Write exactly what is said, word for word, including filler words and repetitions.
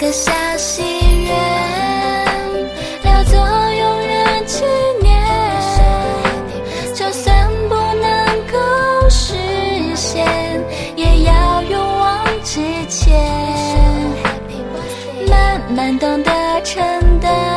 刻下心愿，留作永远纪念。就算不能够实现，也要勇往直前，慢慢懂得承担。